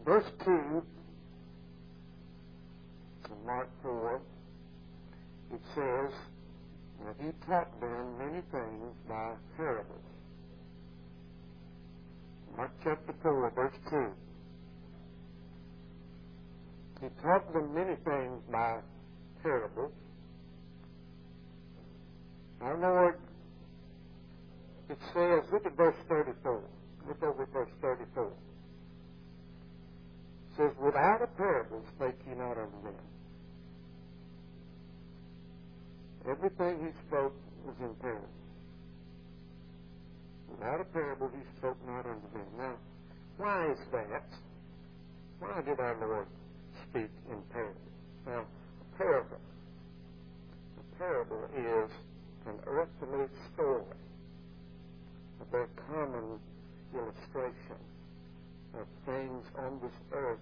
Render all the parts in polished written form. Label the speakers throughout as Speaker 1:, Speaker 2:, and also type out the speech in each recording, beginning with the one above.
Speaker 1: Verse 2 in Mark 4, it says that he taught them many things by parables. Mark chapter 4, verse 2. He taught them many things by parables. Our Lord, it says, look at verse 34. Look over at verse 34. It says, without a parable spake he not unto them. Everything he spoke was in parables. Without a parable he spoke not unto them. Now, why is that? Why did our Lord speak in parables? Now, a parable is an earthly story, a very common illustration of things on this earth,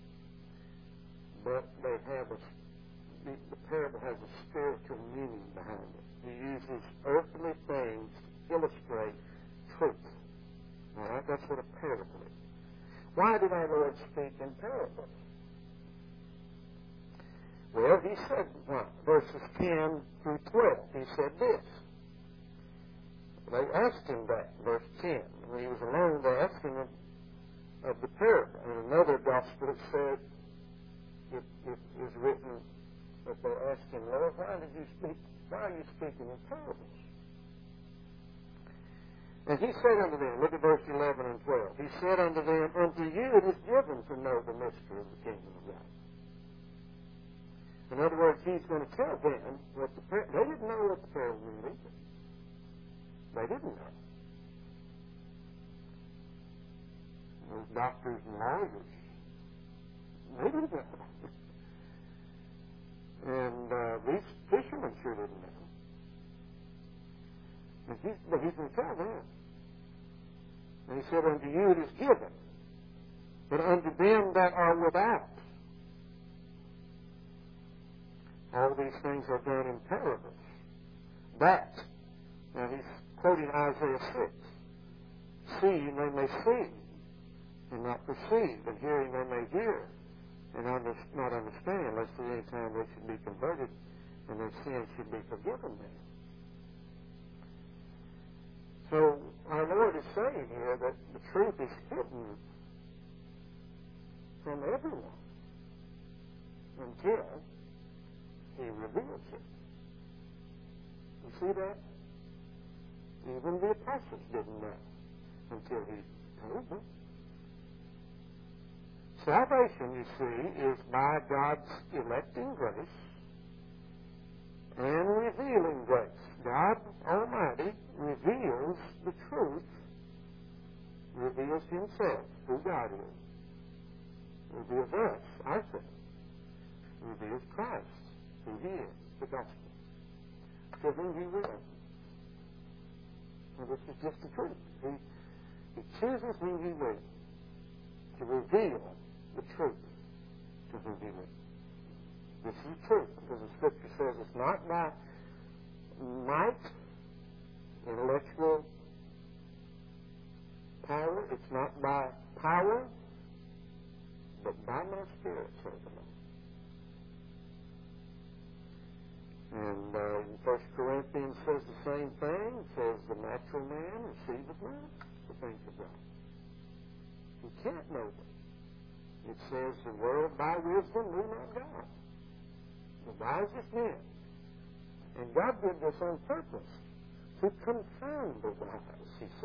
Speaker 1: but the parable has a spiritual meaning behind it. He uses earthly things to illustrate truth. All right? That's what a parable is. Why did our Lord speak in parables? Well, he said what? Verses 10 through 12. He said this. They asked him that, verse 10. When he was alone, they asked him of the parable. In another gospel, it said, it is written that they asked him, Lord, why are you speaking in parables? And he said unto them, look at verse 11 and 12. He said unto them, unto you it is given to know the mystery of the kingdom of God. In other words, he's going to tell them what they didn't know what the parable meant either. They didn't know. Those doctors and lawyers, they didn't know. And these fishermen sure didn't know. But he's going to tell them. And he said, unto you it is given, but unto them that are without, all these things are done in parables. That, now he's quoting Isaiah 6. Seeing they may see, and not perceive, and hearing they may hear, and not understand, lest at any time they should be converted, and their sins should be forgiven them. So our Lord is saying here that the truth is hidden from everyone until he reveals it. You see that? Even the apostles didn't know until he told them. Salvation, you see, is by God's electing grace and revealing grace. God Almighty reveals the truth, reveals himself, who God is, reveals us, ourselves, reveals Christ, who he is, the gospel, to whom he will. And this is just the truth. He chooses whom he will to reveal the truth to whom he will. This is the truth, because the Scripture says it's not by might, intellectual power, it's not by power, but by my Spirit, says the Lord. And in 1 Corinthians says the same thing. It says the natural man receiveth not the things of God. He can't know them. It says the world by wisdom knew not God. The wisest men. And God did this on purpose to confound the wise, he said.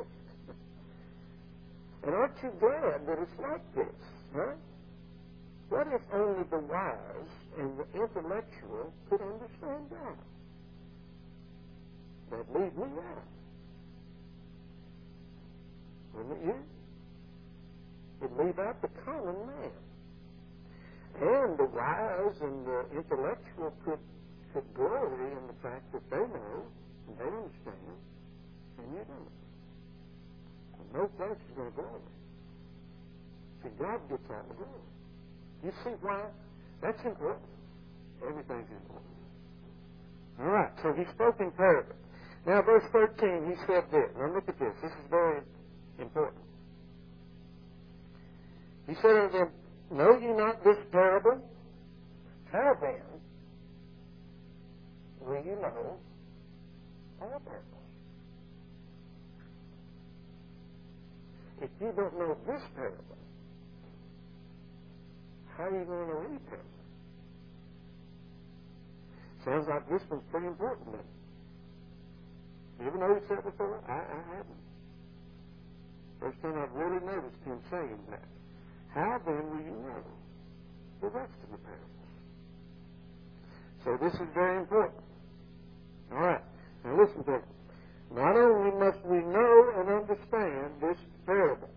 Speaker 1: And aren't you glad that it's like this? Huh? What if only the wise and the intellectual could understand God? That'd leave me out. Wouldn't it you? It'd leave out the common man. And the wise and the intellectual could glory in the fact that they know and they understand, and you don't. And no flesh is going to glory. See, God gets all the glory. You see why? That's important. Everything's important. All right, so he spoke in parables. Now, verse 13, he said this. Now, look at this. This is very important. He said unto them, Know ye not this parable? How then will you know all parables? If you don't know this parable, how are you going to know any parable? Sounds like this one's pretty important to me. You ever noticed that before? I haven't. First time I've really noticed him saying that. How then will you know the rest of the parables? So this is very important. All right. Now listen to it. Not only must we know and understand this parable,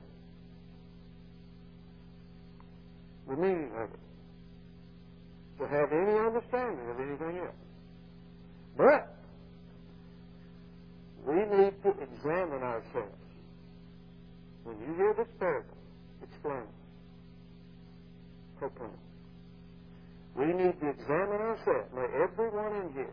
Speaker 1: the meaning of it, to have any understanding of anything else, but we need to examine ourselves. When you hear this parable, explain it. Proclaim it. We need to examine ourselves. May everyone in here,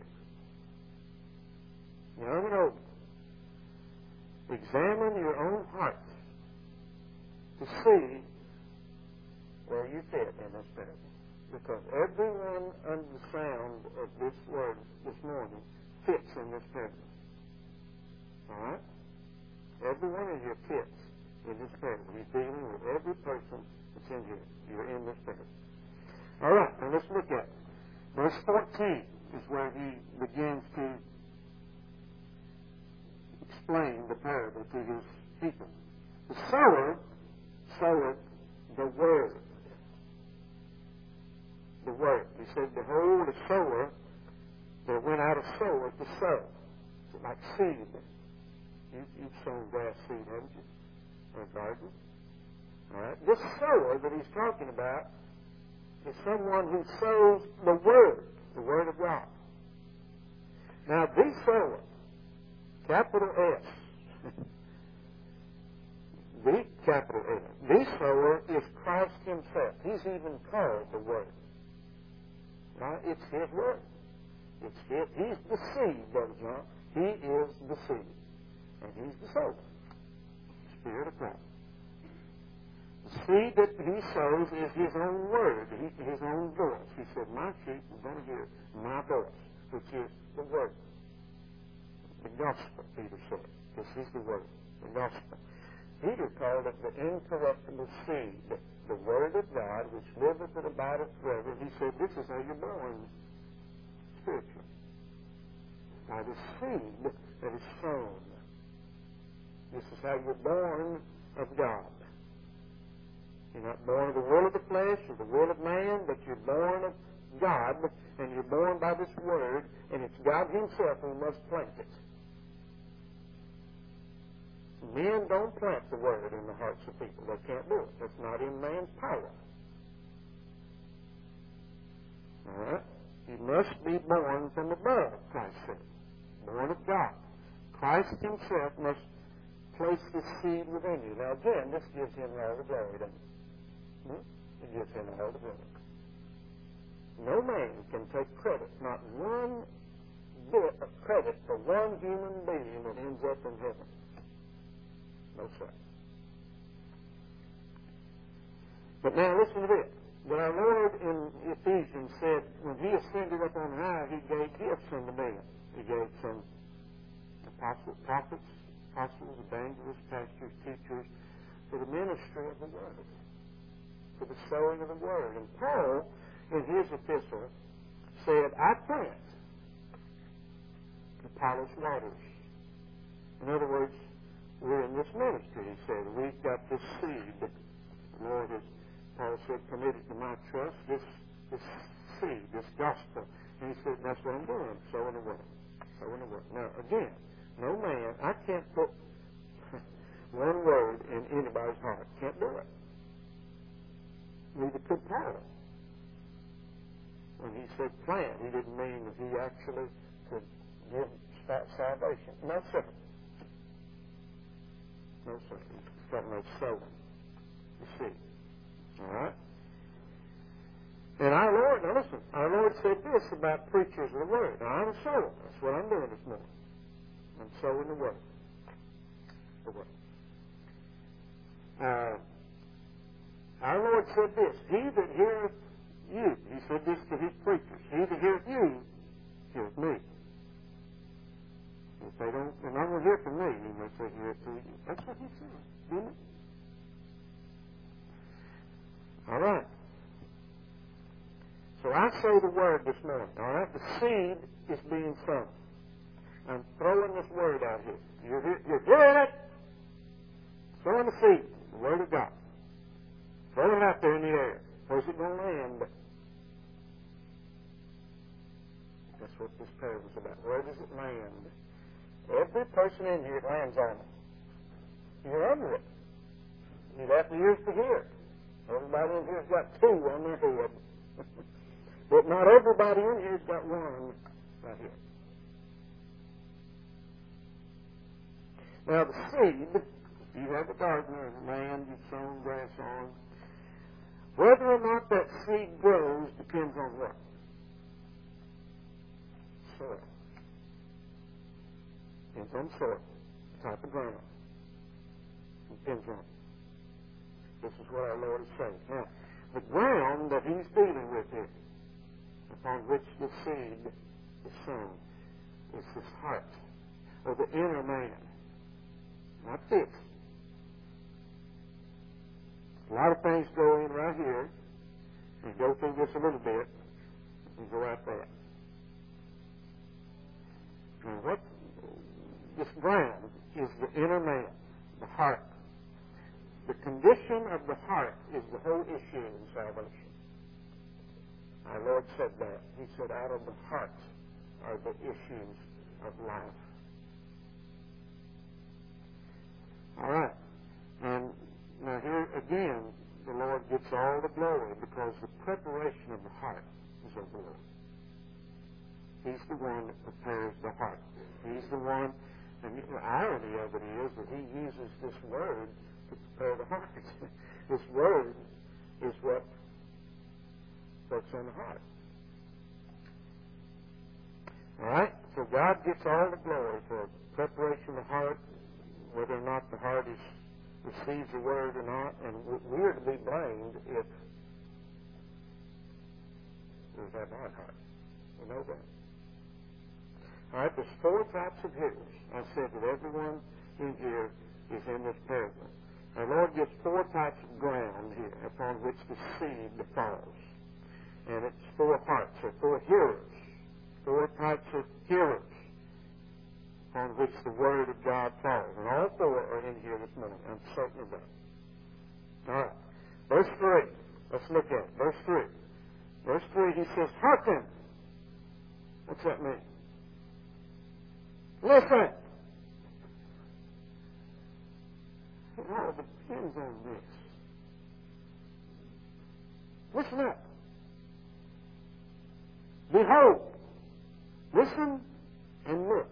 Speaker 1: young and old, examine your own hearts to see where you fit in this parable. Because everyone under the sound of this word this morning fits in this parable. All right? Everyone in here fits in this parable. He's dealing with every person that's in here. You're in this parable. All right, now let's look at it. Verse 14 is where he begins to explain the parable to his people. The sower soweth the word. The word. He said, behold, a sower that went out a sower to sow. It's like seed. You've sown grass seed, haven't you? Or a garden. All right. This sower that he's talking about is someone who sows the Word of God. Now, the sower, capital S, the capital S, the sower is Christ himself. He's even called the Word. Right? It's his Word. He's the seed, Brother John. He is the seed. And he's the sower. Spirit of God. The seed that he sows is his own word, his own voice. He said, my sheep are going to hear my voice, which is the word. The gospel, Peter said. This is the word, the gospel. Peter called it the incorruptible seed, the word of God, which liveth and abideth forever. He said, this is how you're born spiritually. By the seed that is sown. This is how you're born of God. You're not born of the will of the flesh or the will of man, but you're born of God, and you're born by this Word, and it's God himself who must plant it. Men don't plant the Word in the hearts of people. They can't do it. That's not in man's power. All right? You must be born from above, Christ said. Born of God. Christ himself must place the seed within you. Now, again, this gives him all the glory, doesn't it? It gives him all the glory. No man can take credit, not one bit of credit for one human being that ends up in heaven. No, sir. But now listen to this. When our Lord in Ephesians said, when he ascended up on high, he gave gifts unto men. He gave some prophets, apostles, evangelists, pastors, teachers, for the ministry of the Word, for the sowing of the Word. And Paul, in his epistle, said, I plant, Apollos waters. In other words, we're in this ministry, he said. We've got this seed that the Lord has, Paul said, committed to my trust, this seed, this gospel. And he said, that's what I'm doing, sowing the Word. Sowing the Word. Now, again, no man, I can't put one word in anybody's heart. Can't do it. Neither could Paul. When he said plant, he didn't mean that he actually could give salvation. No, sir. No, sir. He's talking about sowing. You see. All right? And our Lord, now listen, our Lord said this about preachers of the Word. Now, I'm a sower. That's what I'm doing this morning. I'm sowing the Word. The Word. Our Lord said this, he that heareth you, he said this to his preachers, he that heareth you, heareth me. If they don't, they're not going to hear from me, he may say, hear it through you. That's what he said, didn't it? All right. So I say the word this morning, all right? The seed is being sown. I'm throwing this word out here. You're hearing it? Throwing the seed, the word of God. Throw it out there in the air. Where's it going to land? That's what this parable is about. Where does it land? Every person in here, it lands on it. You're under it. You'd have the ears to hear it. Everybody in here's got two on their head. But not everybody in here's got one right here. Now the seed, you have a gardener and land you've sown grass on. Whether or not that seed grows depends on what? Soil. Depends on soil. The type of ground. Depends on it. This is what our Lord is saying. Now, the ground that he's dealing with here, upon which the seed is sown, is his heart, or the inner man. Not this. A lot of things go in right here, and go through this a little bit, and go right there. And what this ground is the inner man, the heart. The condition of the heart is the whole issue in salvation. Our Lord said that. He said, out of the heart are the issues of life. All right. And now here again, the Lord gets all the glory because the preparation of the heart is of the Lord. He's the one that prepares the heart. He's the one, and the irony of it is that he uses this word to prepare the heart. This word is what's in the heart. All right? So God gets all the glory for preparation of the heart, whether or not the heart receives the word or not, and we're to be blamed if we have our heart. We know that. All right, there's four types of hearers. I said that everyone in here is in this parable. Our Lord gives four types of ground here upon which the seed falls. And it's four hearts, or four hearers. Four types of hearers on which the Word of God falls. And all four are in here this morning. I'm certain of that. All right. Verse 3. Let's look at it. Verse 3. Verse 3, he says, hearken. What's that mean? Listen. It all depends on this. Listen up. Behold. Listen and look.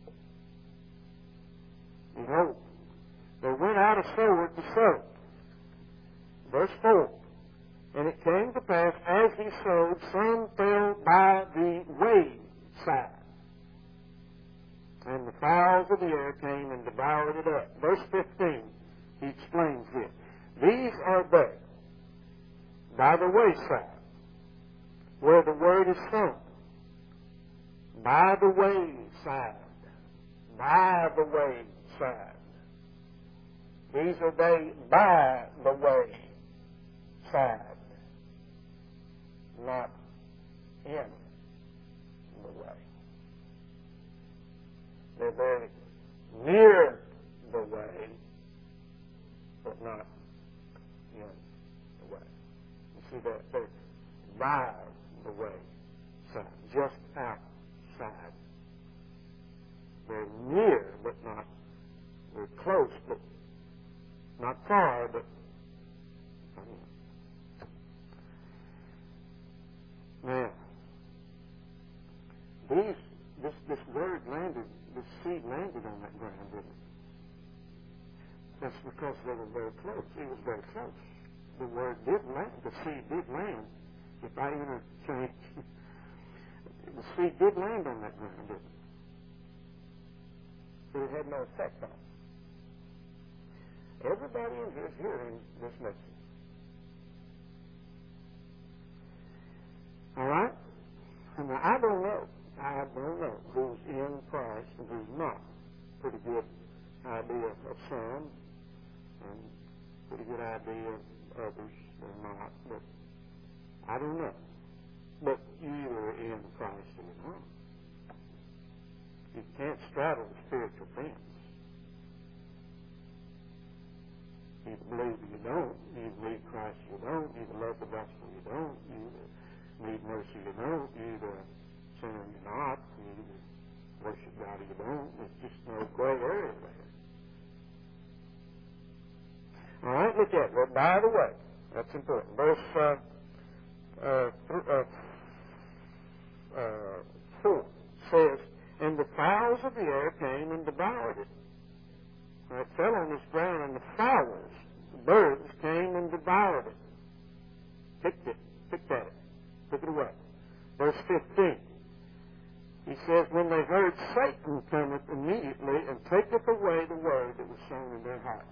Speaker 1: Behold. There went out a sower to sow. Verse 4. And it came to pass, as he sowed, some fell by the wayside. And the fowls of the air came and devoured it up. Verse 15, he explains this. These are they, by the wayside, where the word is sown. By the wayside. By the wayside. These are they by the wayside. Not in the way. They're very near the way, but not in the way. You see that? They're by the way side, just outside. They're near, but not, they're close, but not far, but now, this word landed, this seed landed on that ground, didn't it? That's because they were very close. It was very close. The word did land, the seed did land. If I interchange, the seed did land on that ground, didn't it? But it had no effect on it. Everybody in here is hearing this message. Now, I don't know. I don't know who's in Christ and who's not. Pretty good idea of some, and pretty good idea of others are not. But I don't know. But you are in Christ or you're not. You can't straddle the spiritual fence. You believe or you don't. You believe Christ or you don't. You love the gospel or you don't. You need mercy or you don't. You either sin or you're not. You either worship God or you don't. There's just no gray area there. All right, look at it. Well, by the way, that's important. Verse 4 says, and the fowls of the air came and devoured it. It fell on this ground, and the fowls, the birds, came and devoured it. Picked at it, took it away. Verse 15. He says, when they heard, Satan cometh immediately and taketh away the word that was sown in their heart.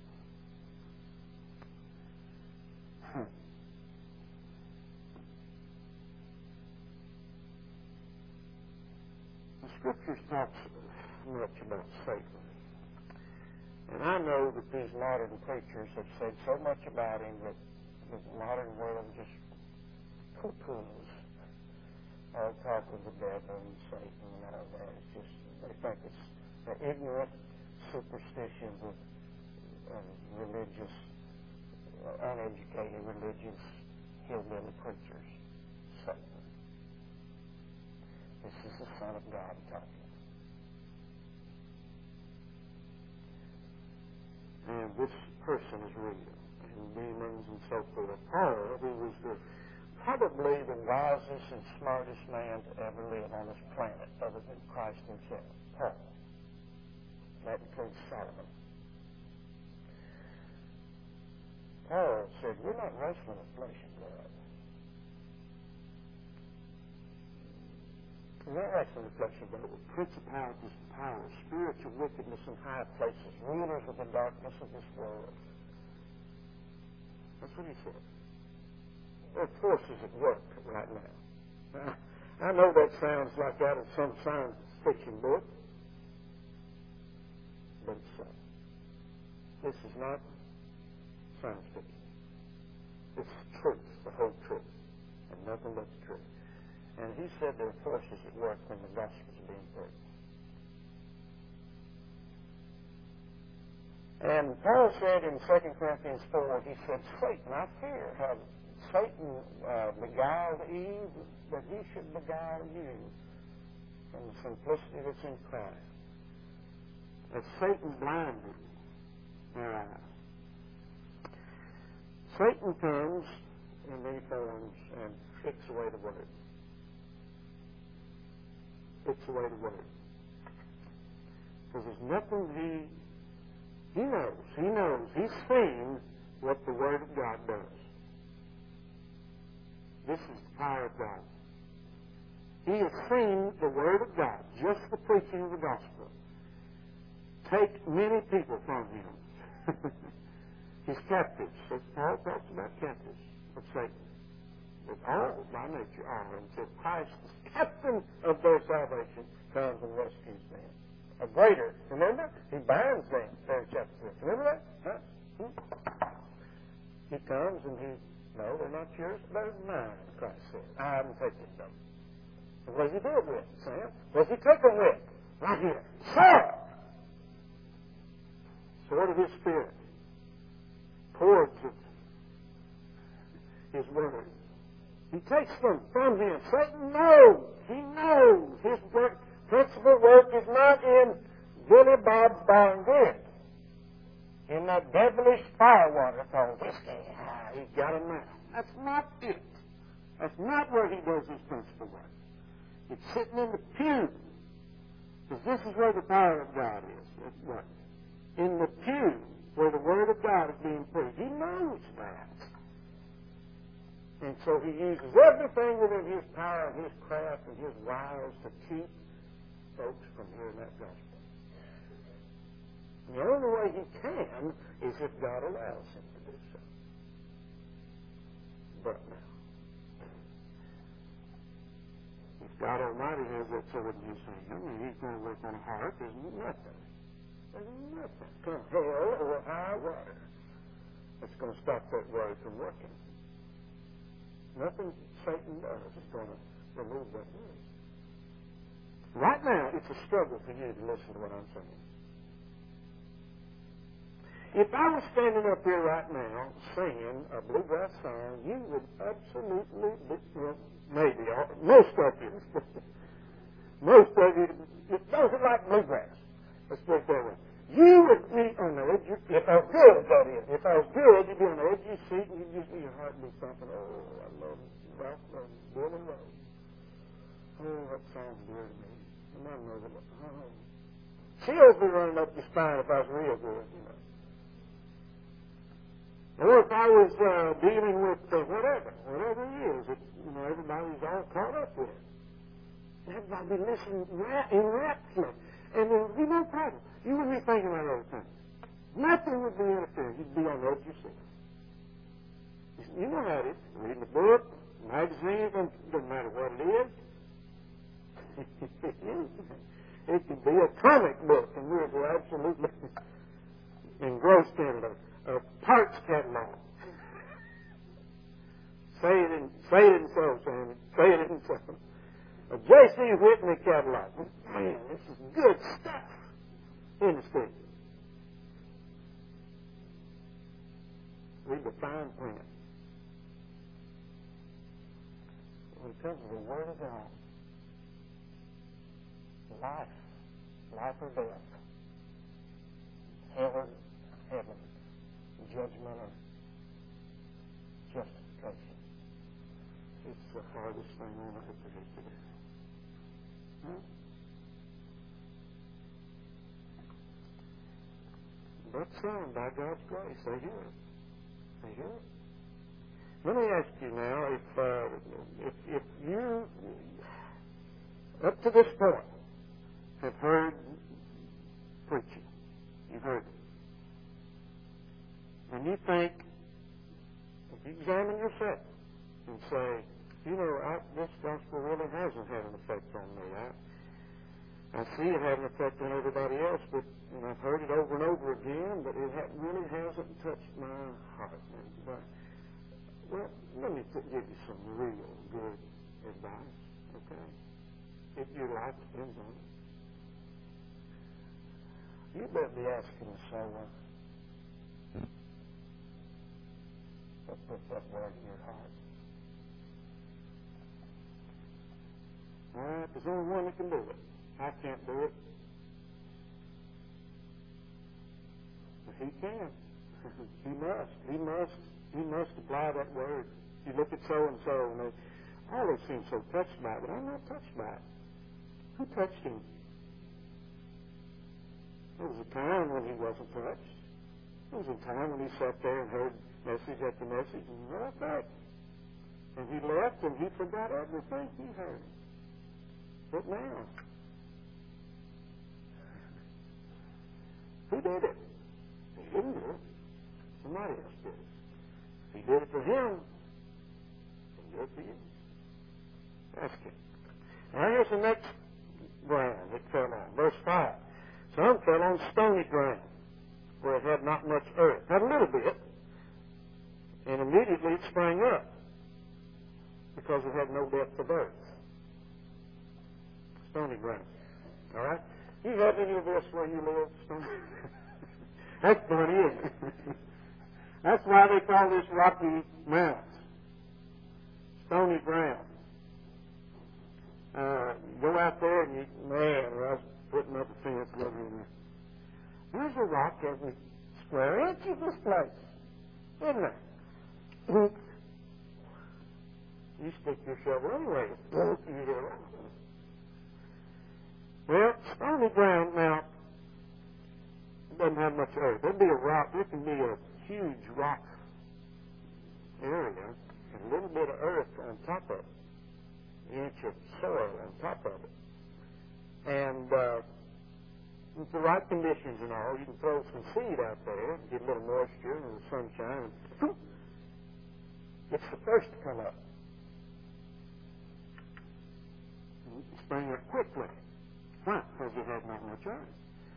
Speaker 1: The Scriptures talk much about Satan. And I know that these modern preachers have said so much about him that the modern world just poo-poos all talk of the devil and Satan and all that. It's just, they think it's the ignorant superstitions of religious, uneducated religious hillbilly preachers. Satan. This is the Son of God talking. And this person is real, and demons and so forth. Paul, who was probably the wisest and smartest man to ever live on this planet, other than Christ himself. Paul. That includes Solomon. Paul said, we're not wrestling with flesh and blood. We're not wrestling with flesh and blood, with principalities and powers, spiritual wickedness in high places, rulers of the darkness of this world. That's what he said. There are forces at work right now. I know that sounds like out of some science fiction book, but it's so. This is not science fiction. It's truth, the whole truth, and nothing but the truth. And he said there are forces at work when the gospel is being preached. And Paul said in 2 Corinthians 4, he said, Satan, I fear how Satan beguiled Eve, that he should beguile you from the simplicity that's in Christ. As Satan blinded their eyes. Satan comes in many forms and takes away the word. Takes away the word. Because there's nothing he knows. He knows. He's seen what the Word of God does. This is the power of God. He has seen the Word of God, just the preaching of the gospel, take many people from him. His captives. So Paul talks about captives of Satan. That all, by nature, are. Until Christ, the captain of their salvation, comes and rescues them. A greater. Remember? He binds them there in chapter 6. Remember that? Huh? He comes and no, they're not yours, they're mine, Christ said. I haven't taken them. And what does he do it with, Sam? What does he take them with? Right here. Sword! Sword of his Spirit. Cords of his word. He takes them from him. Satan knows. He knows his principal work is not in Billy Bob Barnett, in that devilish firewater called whiskey. He's got him now. That's not it. That's not where he does his principal work. It's sitting in the pew. Because this is where the power of God is. That's what? In the pew where the Word of God is being preached. He knows that. And so he uses everything within his power and his craft and his wiles to keep folks from hearing that gospel. And the only way he can is if God allows him to do so. But now, he's God Almighty has that sword in his hand, and he's going to work on a heart. There's nothing. There's nothing. Come hell or high water that's going to stop that word from working. Nothing Satan does is going to remove that word. Right now, it's a struggle for you to listen to what I'm saying. If I was standing up here right now singing a bluegrass song, you would absolutely, well, maybe, most of you, those who like bluegrass, let's put it that way, you would be on the edge, if I was good, that is, if I was good, you'd be on the edge of your seat and you'd just be your heart be thumping, oh, I love Ralph and Bill and Rose. Oh, that sounds dear to me. And I know that, oh. Chills be running up your spine if I was real good, you know. Or if I was dealing with whatever it is that everybody's all caught up with. Everybody be listening in rapture. And there would be no problem. You wouldn't be thinking about other things. Nothing would be interfering. You'd be on the edge yourself. You know how it is. Reading a book, magazine, doesn't matter what it is. It could be a comic book, and we're absolutely engrossed in it. A parts catalog. Say it in so, Sammy. Say it in so. A J.C. Whitney catalog. Man, this is good stuff. Interesting. Read the fine print. When it comes to the Word of God, life or death, hell or heaven, judgment or justification. It's the hardest thing on earth there is to do. But some, by God's grace, they hear it. They hear it. Let me ask you now, if you, up to this point, have heard preaching, you've heard it, and you think, if you examine yourself and say, this gospel really hasn't had an effect on me. I see it had an effect on everybody else, and I've heard it over and over again, but it really hasn't touched my heart. Well, let me give you some real good advice, okay? If your life depends on it. You better be asking the sower to put that word in your heart. All right, there's only one that can do it. I can't do it. But he can. He must apply that word. You look at so-and-so, and they always seem so touched by it, but I'm not touched by it. Who touched him? There was a time when he wasn't touched. There was a time when he sat there and heard message after message and right back. And he left and he forgot everything he heard. But now, who did it? He didn't do it. Somebody else did it. He did it for him. He did it for you. Ask him. Now here's the next ground it fell on. Verse 5. Some fell on stony ground, where it had not much earth. Had a little bit, and immediately it sprang up, because it had no depth of earth. Stony ground. All right? You have any of this where you live? Stony? That's funny, isn't it? That's why they call this Rocky Mountains. Stony ground. Go out there and I was putting up a fence over there. There's a rock every square inch of this place, isn't there? You stick your shovel anyway. Well, stony ground now doesn't have much earth. There'd be a rock. There can be a huge rock area and a little bit of earth on top of it, an inch of soil on top of it. And with the right conditions and all, you can throw some seed out there, get a little moisture and the sunshine, and it's the first to come up. sprang up quickly. Why? Because he had not much earned.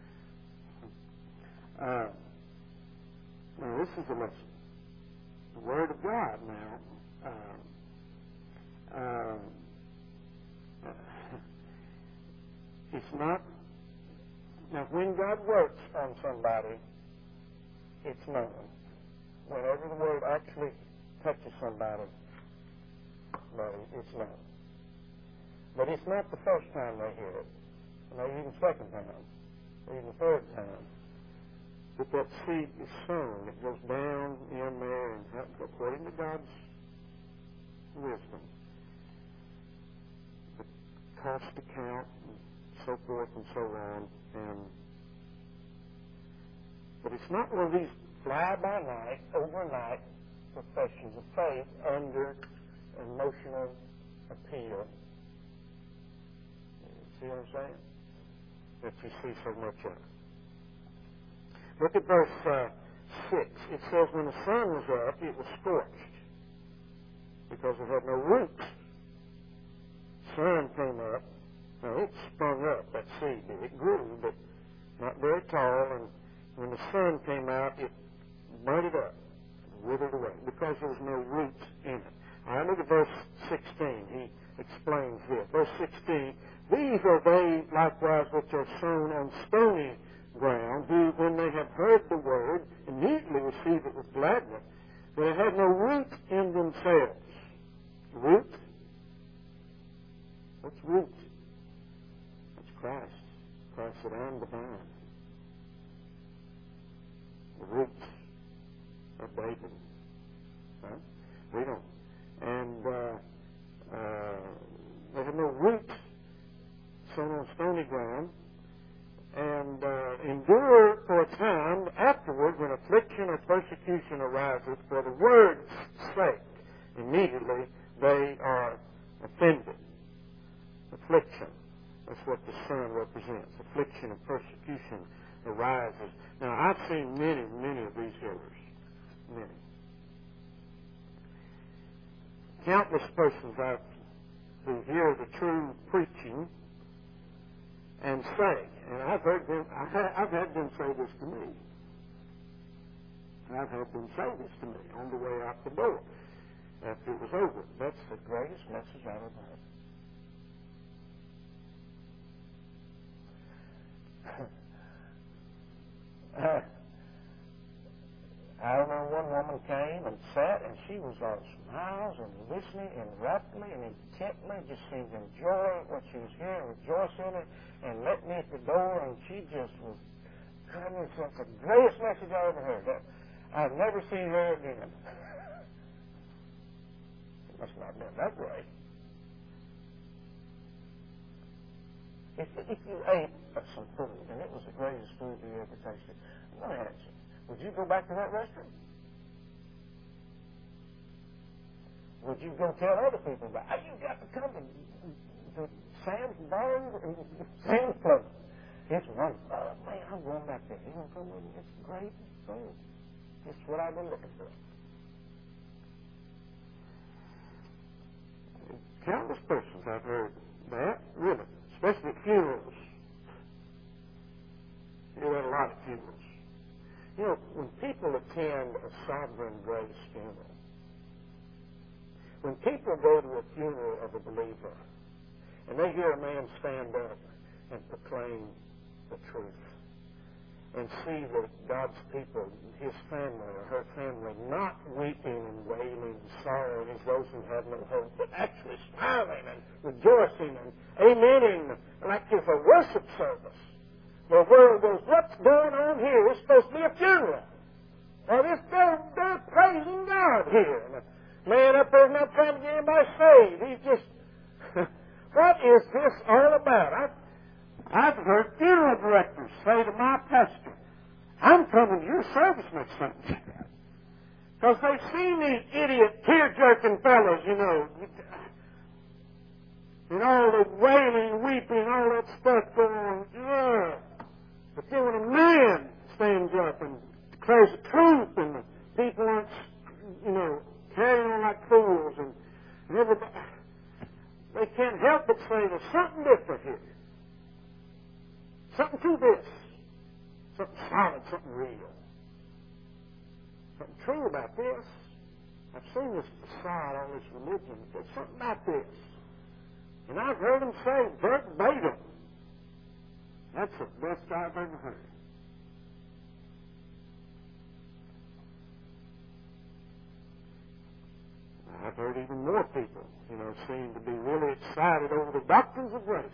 Speaker 1: Now, this is a lesson. The Word of God now. It's not. Now, when God works on somebody, it's known. Whenever the Word actually touches somebody, it's known. But it's not the first time they hear it. Maybe even the second time, or even the third time. But that seed is sown. It goes down in there, and according to God's wisdom, the cost account, and so forth and so on. But it's not one of these fly-by-night, overnight professions of faith under emotional appeal. See what I'm saying? That you see so much of. Look at verse 6. It says, when the sun was up, it was scorched, because it had no roots. Sun came up. Now, it sprung up, that seed did. It grew, but not very tall, and when the sun came out, it burnt it up, withered away, because there was no roots in it. All right, look at verse 16. He explains this. Verse 16, these are they likewise which are sown on stony ground, who, when they have heard the word, immediately receive it with gladness, but it had no root in themselves. Root? What's root? That's Christ. Christ said, I am the vine. The roots of David. Right? We don't. And they have no root, sown on stony ground, and endure for a time. Afterward, when affliction or persecution arises for the word's sake, immediately they are offended. Affliction. That's what the sun represents. Affliction and persecution arises. Now, I've seen many of these hearers. Many. Countless persons who hear the true preaching and say, and I've had them say this to me. I've had them say this to me on the way out the door after it was over. That's the greatest message I've ever heard. I remember one woman came and sat, and she was all smiles and listening and rapidly and intently, just seemed to enjoy what she was hearing, rejoice in it, and let me at the door, and she just was, goodness, that's the greatest message I ever heard. I've never seen her again. It must not have been that way. If you ate some food, and it was the greatest food you ever tasted, I'm going to ask you, would you go back to that restaurant? Would you go tell other people about it? You got to come to Sam's Bar and Sam's Club. It's wonderful. Oh, man, I'm going back there. You want to come with me? It's great food. It's what I've been looking for. Countless persons I've heard that, really, especially at funerals. You hear that a lot at funerals. You know, when people attend a Sovereign Grace funeral, when people go to a funeral of a believer, and they hear a man stand up and proclaim the truth, and see that God's people, his family or her family, not weeping and wailing and sorrowing as those who have no hope, but actually smiling and rejoicing and amening like it's a worship service. The world goes, what's going on here? It's supposed to be a funeral. Now, they're praising God here. And the man up there's not trying to get anybody saved. He's just, what is this all about? I've heard funeral directors say to my pastor, I'm coming to your service next Sunday. Because they've seen these idiot, tear-jerking fellows, you know, and all the wailing, weeping, all that stuff going on. Yeah. But then when a man stands up and declares the truth, and the people aren't, you know, carrying on like fools, and everybody, they can't help but could say there's something different here. Something to this. Something solid, something real. Something true about this. I've seen this facade, all this religion. There's something about this. And I've heard them say verbatim, that's the best I've ever heard. I've heard even more people, seem to be really excited over the doctrines of grace.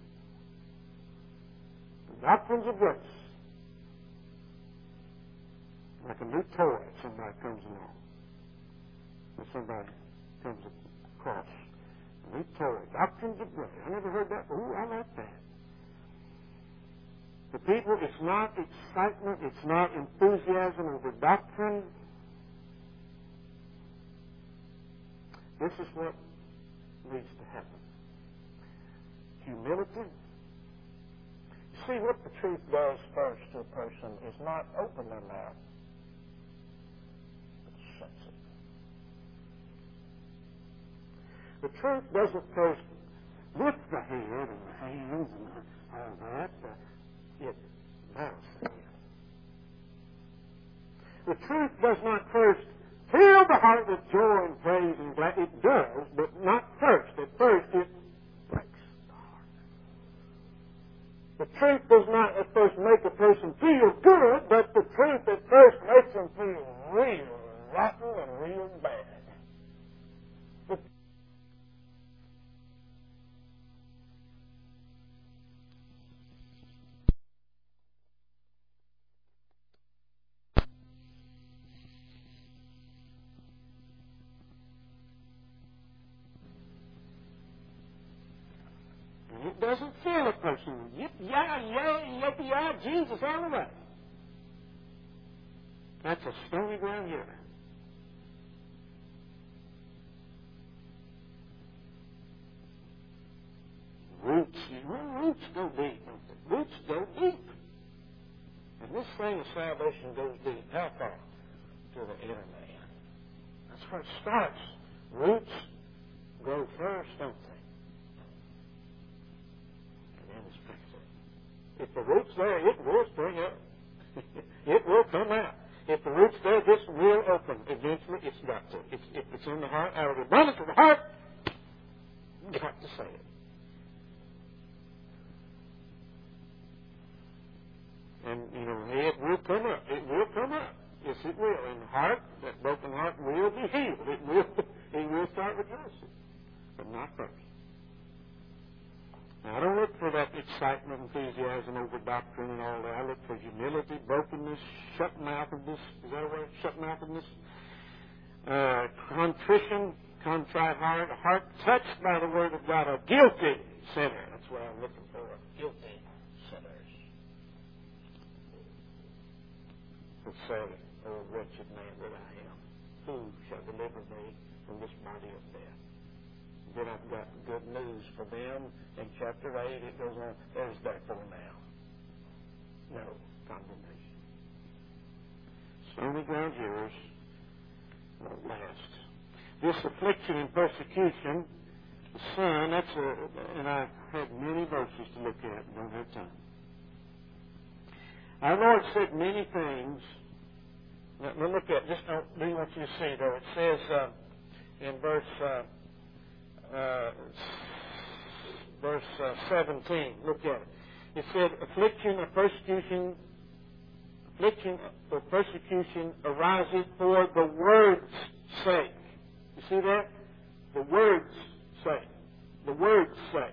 Speaker 1: The doctrines of grace. Like a new toy somebody comes along. Or somebody comes across. A new toy. Doctrines of grace. I never heard that. Ooh, I like that. The people, it's not excitement, it's not enthusiasm over doctrine. This is what needs to happen. Humility. You see, what the truth does first to a person is not open their mouth, but shuts it. The truth doesn't first lift the head and the hands and all that. It bows the head. The truth does not first fill the heart with joy and praise and gladness. It does, but not first. At first, it breaks the heart. The truth does not at first make a person feel good, but the truth at first makes them feel real rotten and real bad. It doesn't fill a person. Yippee-yi-yi, Jesus all the way. That's a stony ground here. Roots go deep, don't they? Roots go deep. And this thing of salvation goes deep. How far? To the inner man. That's where it starts. Roots grow first, don't they? If the root's there, it will spring up. It will come out. If the root's there, this will open. Eventually, it's got to. If it's in the heart, out of the abundance of the heart, you've got to say it. And, it will come up. It will come up. Yes, it will. In the heart, that broken heart will be healed. It will start rejoicing. But not first. Now, I don't look for that excitement, enthusiasm over doctrine and all that. I look for humility, brokenness, shut-mouthedness. Is that a word? Shut-mouthedness. Contrition, contrite heart, a heart touched by the Word of God, a guilty sinner. That's what I'm looking for, guilty sinners. Who say, "Oh, wretched man that I am, who shall deliver me from this body of death?" Then I've got good news for them. In chapter 8, it goes on, there's therefore now no condemnation. Stony ground hearers won't last. This affliction and persecution, the Son, and I've had many verses to look at, don't have time. Our Lord said many things. Now look at, just don't do what you see, though. It says in verse 17. Look at it. It said, affliction or persecution arises for the word's sake. You see that? The word's sake. The word's sake.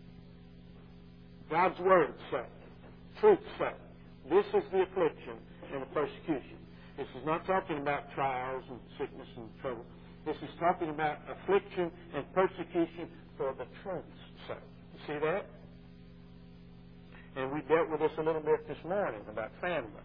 Speaker 1: God's word's sake. Truth's sake. This is the affliction and the persecution. This is not talking about trials and sickness and trouble. This is talking about affliction and persecution for the truth's sake. You see that? And we dealt with this a little bit this morning about family.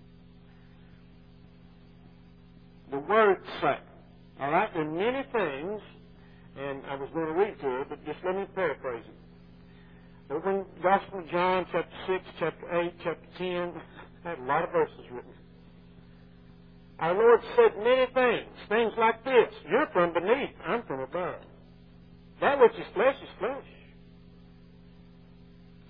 Speaker 1: The word's sake. All right? There are many things, and I was going to read to it, but just let me paraphrase it. Open Gospel of John, chapter 6, chapter 8, chapter 10. I had a lot of verses written. Our Lord said many things like this. You're from beneath, I'm from above. That which is flesh is flesh.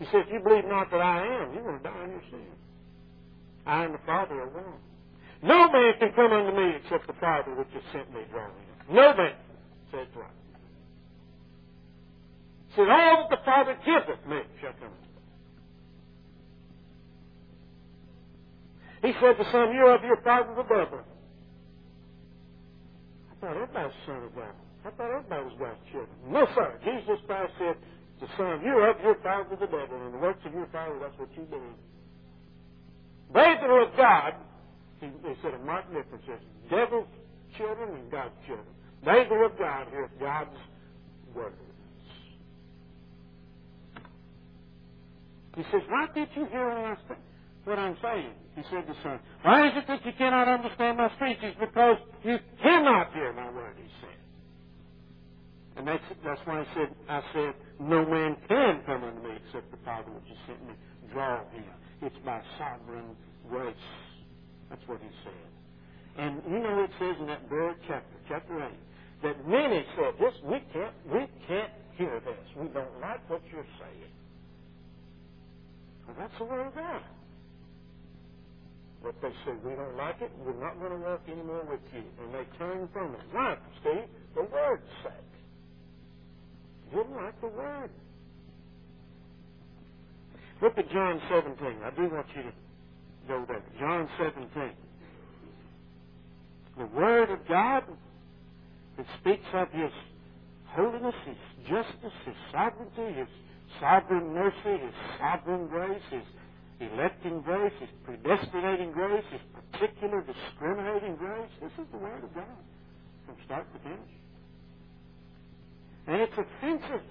Speaker 1: He said, if you believe not that I am, you're going to die in your sin. I and the Father are one. No man can come unto me except the Father which has sent me draw him. No man. Say it twice. He said, all that the Father giveth me shall come unto me. He said to some, you're of your father the devil. I thought everybody was son of God. I thought everybody was God's children. No, sir. Jesus Christ said to some, you're of your father the devil, and the works of your father, that's what you do. They that are of God, he said a marked difference. There's devil's children and God's children. They that are of God hear God's words. He says, why did you hear what I'm saying? He said to son, why is it that you cannot understand my speech? It's because you cannot hear my word, he said. And that's why I said, no man can come unto me except the Father which has sent me draw him. It's by sovereign grace. That's what he said. And you know it says in that very chapter 8, that many said, we can't hear this. We don't like what you're saying. Well, that's the word of God. But they said, we don't like it, we're not going to walk anymore with you. And they turned from it. Why, Steve? The word's sake. Didn't like the word. Look at John 17. I do want you to go there. John 17. The Word of God that speaks of His holiness, His justice, His sovereignty, His sovereign mercy, His sovereign grace, His electing grace, His predestinating grace, His particular discriminating grace. This is the Word of God from start to finish. And it's offensive.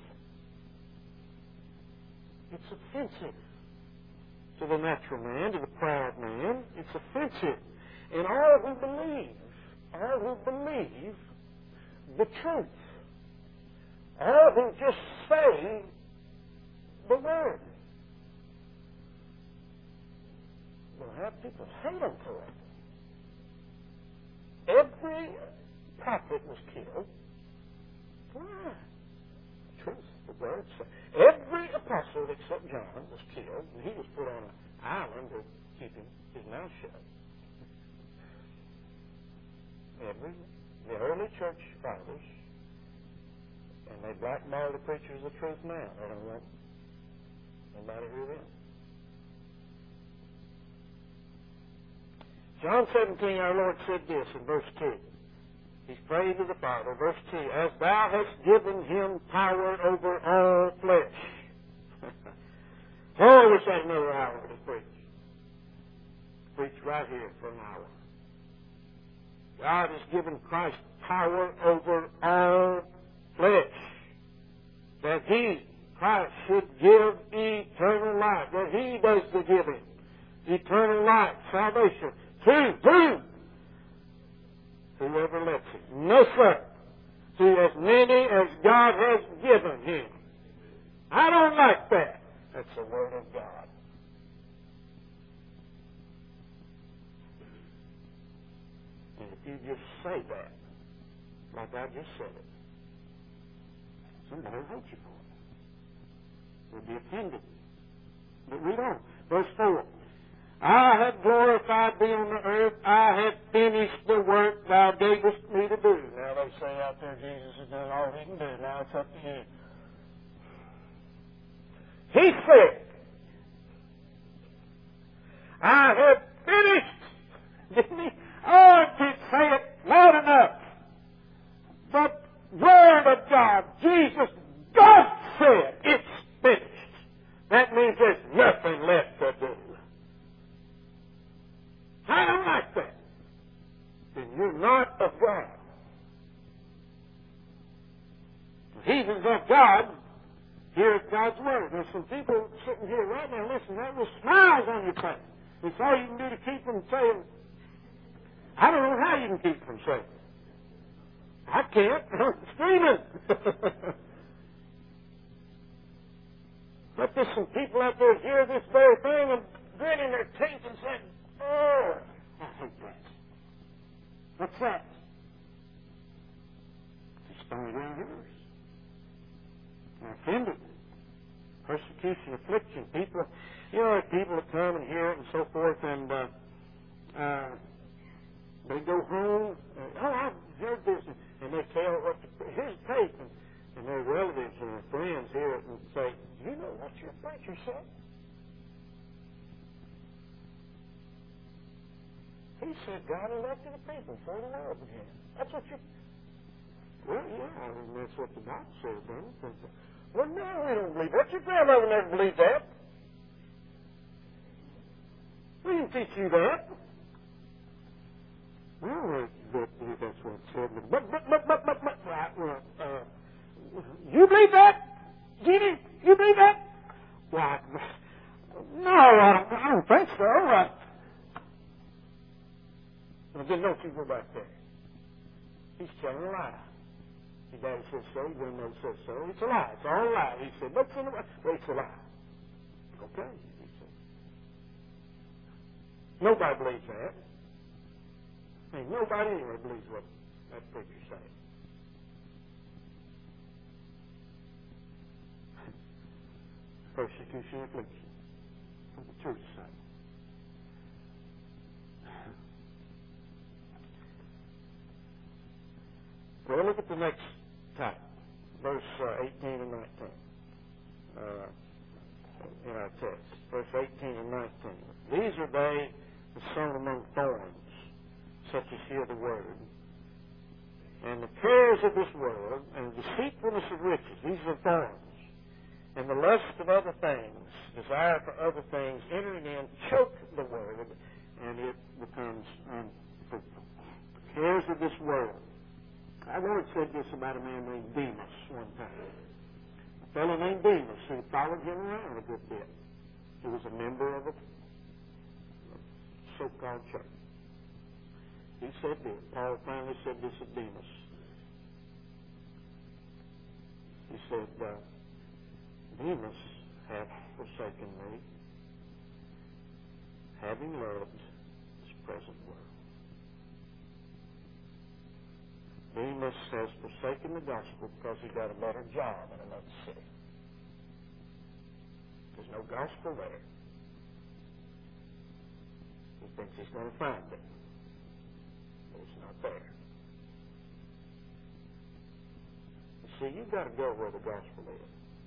Speaker 1: It's offensive to the natural man, to the proud man. It's offensive. And all who believe the truth, all who just say the Word, will have people hate them for it. Every prophet was killed. Why? The truth, the Word said. Every apostle except John was killed, and he was put on an island to keep his mouth shut. The early church fathers, and they blackballed the preachers of the truth now. They don't want nobody to hear them. John 17, our Lord said this in verse 2. He's praying to the Father. Verse 2, as thou hast given him power over all flesh. Oh, I wish I had another hour to preach. Preach right here for an hour. God has given Christ power over all flesh. That He, Christ, should give eternal life. That He does the giving. Eternal life, salvation. To whom? Whoever lets Him. No, sir. To as many as God has given Him. I don't like that. That's the Word of God. And if you just say that, like I just said it, somebody will hate you for it. They'll be offended. But we don't. Verse 4. I have glorified thee on the earth. I have finished the work thou gavest me to do. Now they say out there Jesus has done all He can do. Now it's up to you. He said, I have finished. Didn't He? Oh, I can't say it loud enough. The Word of God, Jesus, God said, it's finished. That means there's nothing left to do. I don't like that. Then you're not of God. The heathens of God hear God's Word. There's some people sitting here right now listening, with smiles on your face. It's all you can do to keep from saying, I don't know how you can keep from saying. I can't. I'm screaming. But there's some people out there hear this very thing and gritting their teeth and saying, oh, I hate that. What's that? It's stony down yours. I'm offended. Persecution, affliction. People, there's people that come and hear it and so forth, and they go home. I've heard this, and they tell here's the tape, and their relatives and their friends hear it and say, "Do you know what your preacher said? He said God elected the people for the world began." That's what you. Well, yeah, that's what the Bible says, doesn't it? Well, no, we don't believe that. Your grandmother never believed that. We didn't teach you that. Well, that's what it said. But, you believe that? Jeannie, you believe that? Why, no, I don't think so. Well, then don't you go back there. He's telling a lie. Your daddy says so, your grandmother says so. It's a lie. It's all a lie. He said, what's in the lie? Well, it's a lie. Okay, he said. Nobody believes that. Ain't nobody anywhere believes what that preacher's saying. Persecution and affliction from the church side. Well, look at the next type, verse 18 and 19 in our text. Verse 18 and 19. These are they that sown among thorns, such as hear the word, and the cares of this world, and the deceitfulness of riches, these are thorns, and the lust of other things, desire for other things, entering in, choke the word, and it becomes unfruitful. The cares of this world. I once said this about a man named Demas one time. A fellow named Demas who followed him around a good bit. He was a member of a so-called church. He said this. Paul finally said this of Demas. He said, Demas hath forsaken me, having loved this present world. Demas has forsaken the gospel because he got a better job in another city. There's no gospel there. He thinks he's going to find it. But it's not there. You see, you've got to go where the gospel is.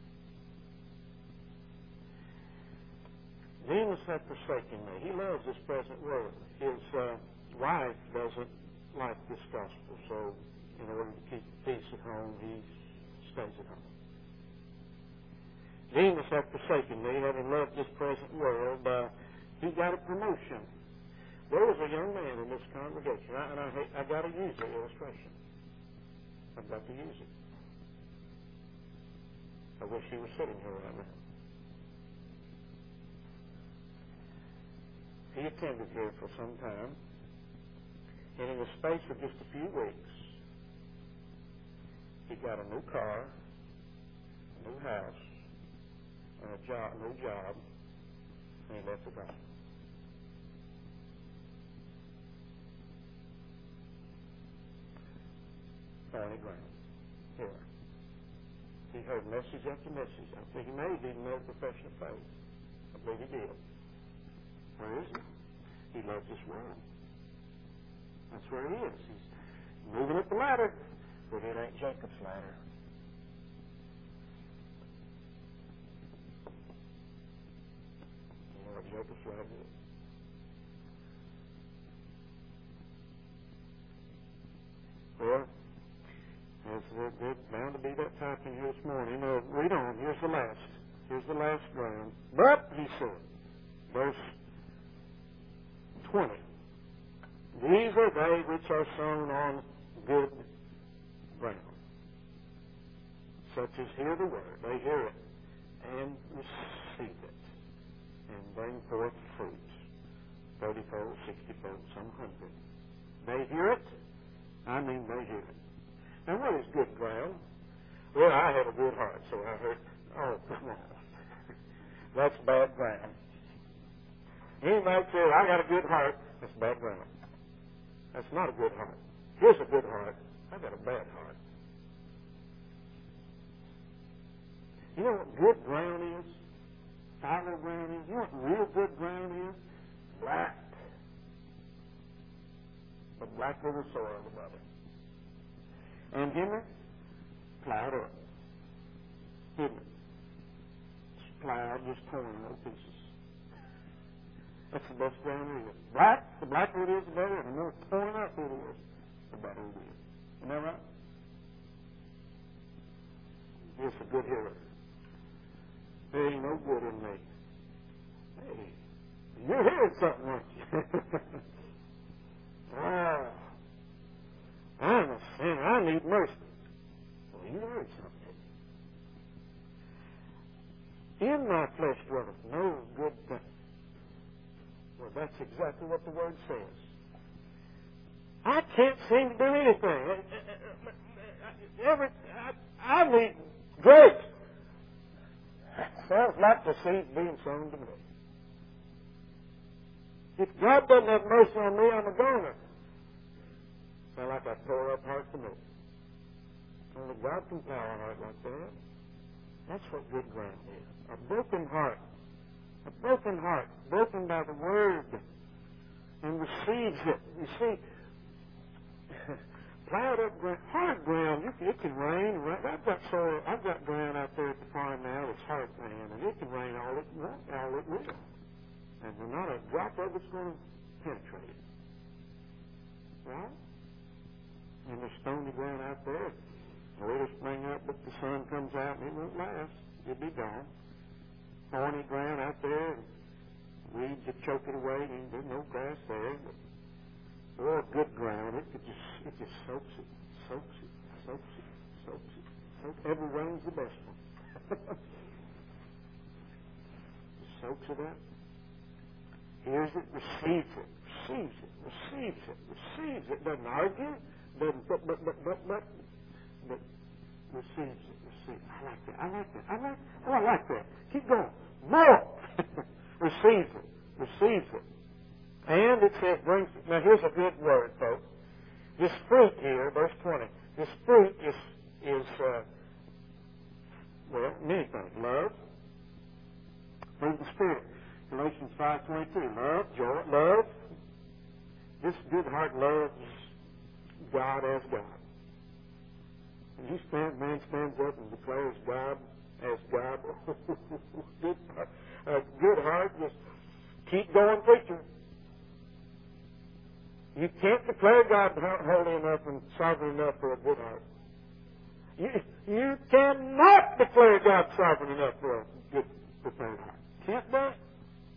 Speaker 1: Demas hath forsaken me. He loves this present world. His wife doesn't like this gospel, so in order to keep peace at home, he stays at home. Demas hath forsaken me, having loved this present world. He got a promotion. There was a young man in this congregation, and I got to use the illustration. I've got to use it. I wish he was sitting here right now. He attended here for some time, and in the space of just a few weeks, he got a new car, a new house, and a new job, and he left the gospel. Thorny ground. Here. He heard message after message. I think he may have even made a profession of faith. I believe he did. Where is he? He loves this world. That's where he is. He's moving up the ladder, but it ain't Jacob's ladder. You know what Jacob's ladder is? Well, there's bound to be that type in here this morning. Read on. Here's the last. Here's the last ground. But, he said, verse 20. These are they which are sown on good ground, such as hear the word. They hear it and receive it and bring forth fruit, 30-fold, 60-fold, some 100. They hear it. I mean, they hear it. Now, what is good ground? Well, I had a good heart, so I heard, oh, come on. That's bad ground. Anybody says, I got a good heart, that's bad ground. That's not a good heart. Here's a good heart. I got a bad heart. You know what good ground is? Fallow ground is? You know what real good ground is? Black. The black river soil above it. And Henry, plowed up. Isn't it? It's plowed, just torn in little pieces. That's the best ground there is. Black, the blacker it is, the better. And the more torn up it is, the better it is. Isn't that right? It's a good hearer. There ain't no good in me. Hey, you're hearing something, aren't you? Oh, I'm a sinner. I need mercy. Well, you heard something. In my flesh dwelleth no good thing. Well, that's exactly what the Word says. I can't seem to do anything. I need grace. Sounds like the seed being sown to me. If God doesn't have mercy on me, I'm a goner. Sounds like I tore up heart to me. Only God can plow a heart like that. That's what good ground is. A broken heart. A broken heart. Broken by the Word. And receives it. You see, plowed up ground, hard ground, it can rain. I've got ground out there at the farm now that's hard land, and it can rain all it will. And there's not a drop of it's going to penetrate it. Right? And there's stony ground out there. It'll spring up, but the sun comes out and it won't last. It'll be gone. Thorny ground out there, and weeds that choke it away, and there's no grass there. Or good ground, it just soaks it. Every rain's the best one. Soaks it up. Hears it, receives it. Doesn't argue, doesn't but receives it. I like that. Keep going. More. Receives it. And it says, now here's a good word, folks. This fruit here, verse 20, this fruit is many things. Love, fruit of the Spirit. Galatians 5:22, love. This good heart loves God as God. And man stands up and declares God as God. A good heart, just keep going preaching. You can't declare God holy enough and sovereign enough for a good heart. You cannot declare God sovereign enough for a good prepared heart. Can't do it.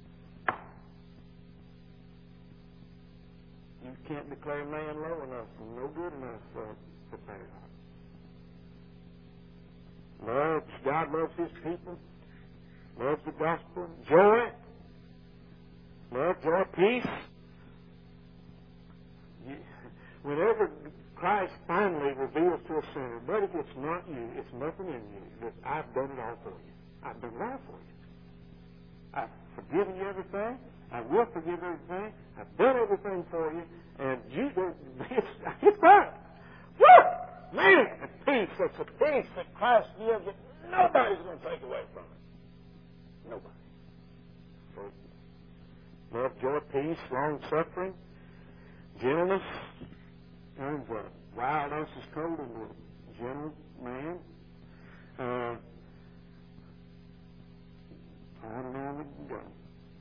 Speaker 1: You can't declare man low enough and no good enough for a prepared heart. God loves His people. Loves the gospel. Joy. Love, joy, peace. Whenever Christ finally reveals to a sinner, but if it's not you, it's nothing in you, that I've done it all for you. I've done it all for you. I've forgiven you everything. I will forgive everything. I've done everything for you. And it's done. Woo! Man, a peace. It's a peace that Christ gives that nobody's going to take away from it. Nobody. So, love, joy, peace, long-suffering, gentleness. Turns a wild ass's coat into a gentle man. On and on we go.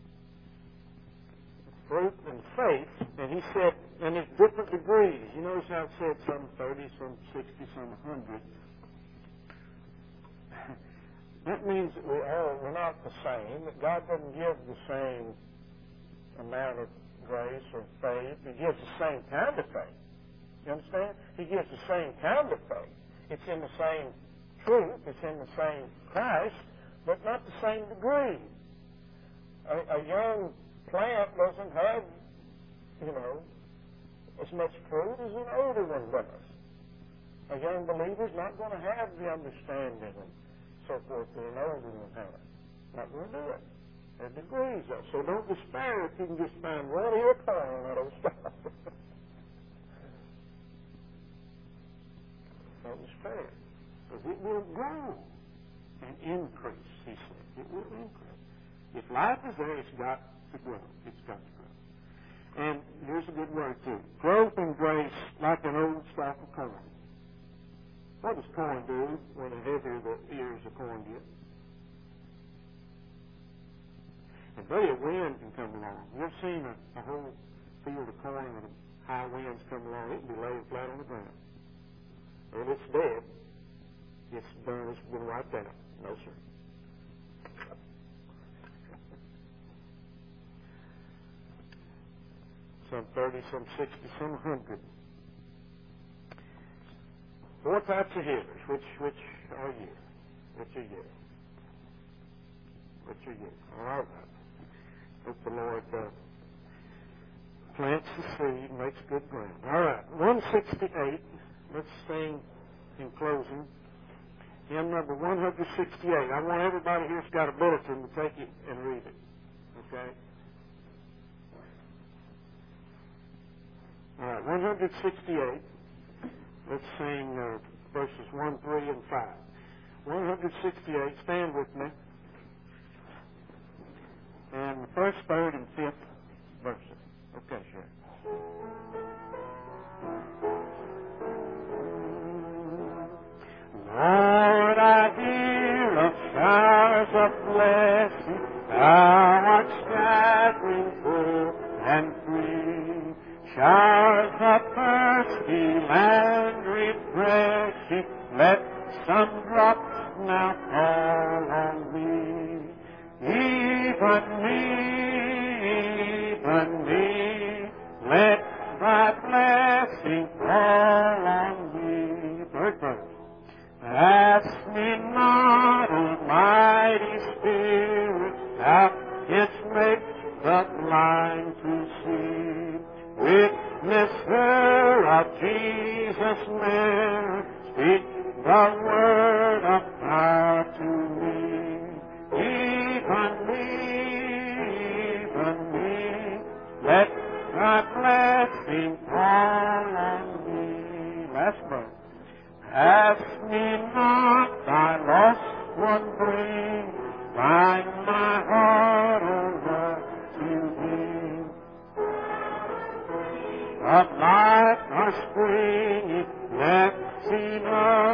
Speaker 1: Fruit and faith, and he said, and there's different degrees. You notice how it said some 30, some 60, some 100. That means that we're not the same, that God doesn't give the same amount of grace or faith. He gives the same kind of faith. You understand? He gives the same kind of faith. It's in the same truth. It's in the same Christ, but not the same degree. A young plant doesn't have, as much fruit as an older one does. A young believer's not going to have the understanding and so forth that an older one has. Not going to do it. There are degrees of it. So don't despair if you can just find one ear of corn on that old stuff. Don't despair. Because it will grow. and increase, he said. It will increase. If life is there, it's got to grow. It's got to grow. And here's a good word, too. Growth and grace like an old stalk of corn. What does corn do when the heavier the ears of corn get? And very a wind can come along. You've seen a whole field of corn when high winds come along, it can be laid flat on the ground. And it's dead. It's done. It's been wiped out. No, sir. Some 30, some 60, some 100. 4 types of hearers. Which are you? Which are you? Which are you? All right. Hope the Lord plants the seed, makes good ground. All right. 168. Let's sing in closing. Hymn number 168. I want everybody here's got a bulletin to take it and read it. Okay? All right, 168. Let's sing verses 1, 3, and 5. 168. Stand with me. And the first, third, and fifth verses. Okay, sure. Lord, I hear of showers of blessing. Thou art scattering full and free. Showers of thirsty land refreshing. Let some drops now fall on me. Even me, let thy blessing fall on me. Third verse. Ask me not, Almighty Spirit, thou canst make the blind to see. Witnesser of Jesus' merit, speak the word of power to me. Even me, let thy blessing fall on me. Last verse. Ask me not thy lost one bring, bind my heart over to thee. Of life are springing, next enough.